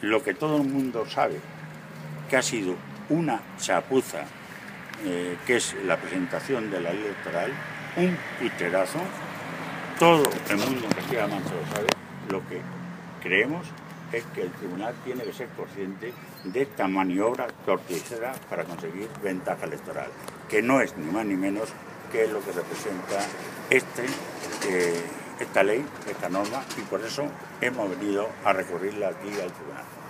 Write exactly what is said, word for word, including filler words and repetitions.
lo que todo el mundo sabe, que ha sido una chapuza, eh, que es la presentación de la ley electoral, un pucherazo, todo el mundo en Castilla-La Mancha lo sabe. Lo que creemos es que el tribunal tiene que ser consciente de esta maniobra torticera para conseguir ventaja electoral, que no es ni más ni menos que lo que representa este, eh, esta ley, esta norma, y por eso hemos venido a recurrirla aquí al tribunal.